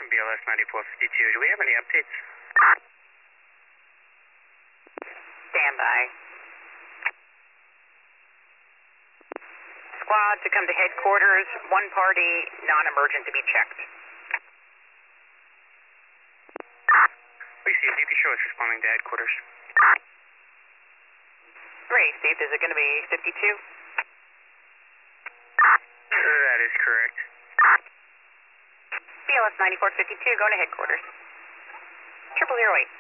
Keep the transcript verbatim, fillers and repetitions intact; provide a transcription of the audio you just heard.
B L S ninety-four fifty-two. Do we have any updates? Stand by. Squad to come to headquarters. One party, non-emergent to be checked. We see if you can show us responding to headquarters. Great, Steve. Is it going to be fifty-two? That is correct. B L S ninety-four fifty-two, going to headquarters. Triple zero eight.